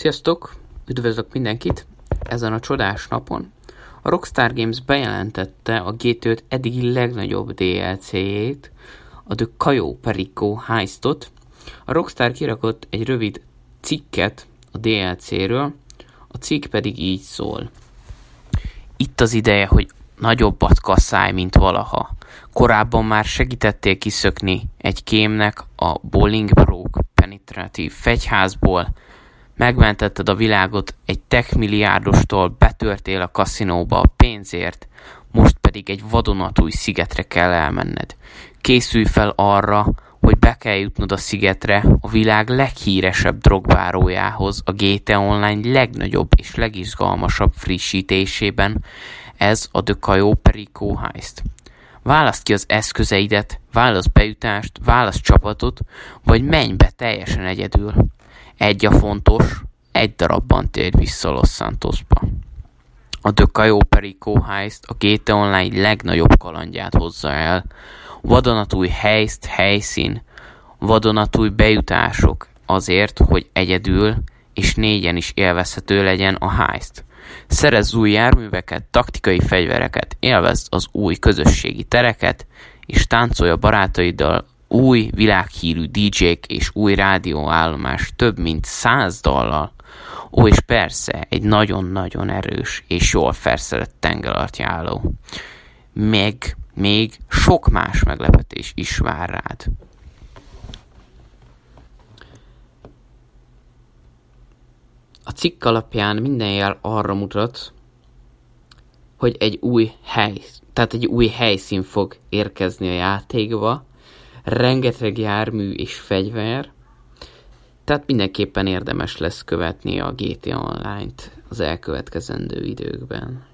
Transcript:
Sziasztok! Üdvözlök mindenkit! Ezen a csodás napon a Rockstar Games bejelentette a GT5 eddigi legnagyobb DLC-jét, a The Cayo Perico Heistot. A Rockstar kirakott egy rövid cikket a DLC-ről, a cikk pedig így szól. Itt az ideje, hogy nagyobbat kasszálj, mint valaha. Korábban már segítettél kiszökni egy kémnek a Bolingbroke penetratív fegyházból, megmentetted a világot egy tech milliárdostól, betörtél a kaszinóba a pénzért, most pedig egy vadonatúj szigetre kell elmenned. Készülj fel arra, hogy be kell jutnod a szigetre a világ leghíresebb drogbárójához, a GTA Online legnagyobb és legizgalmasabb frissítésében, ez a The Cayo Perico Heist. Válaszd ki az eszközeidet, válaszd bejutást, válaszd csapatot, vagy menj be teljesen egyedül. Egy a fontos, egy darabban térj vissza Los Santosba. A The Cayo Perico Heist a GTA Online legnagyobb kalandját hozza el. Vadonatúj helyszín, vadonatúj bejutások azért, hogy egyedül és négyen is élvezhető legyen a heist. Szerezz új járműveket, taktikai fegyvereket, élvezd az új közösségi tereket, és táncolj a barátaiddal új világhírű DJ-k és új rádióállomás több mint 100 dallal. Ó, és persze egy nagyon-nagyon erős és jól felszerelt tengeralattjáró. Még sok más meglepetés is vár rád. A cikk alapján minden jel arra mutat, hogy egy új helyszín fog érkezni a játékba, rengeteg jármű és fegyver, tehát mindenképpen érdemes lesz követni a GTA Online-t az elkövetkezendő időkben.